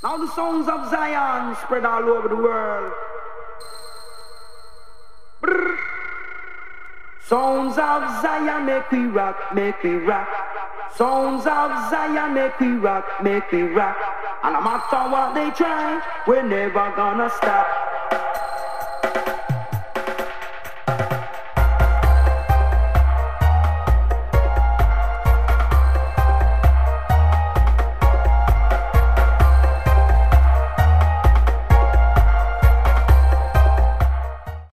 How the songs of Zion spread all over the world. Brr. Sounds of Zion make we rock, make we rock. Sounds of Zion make we rock, make we rock. And no matter what they try, we're never gonna stop.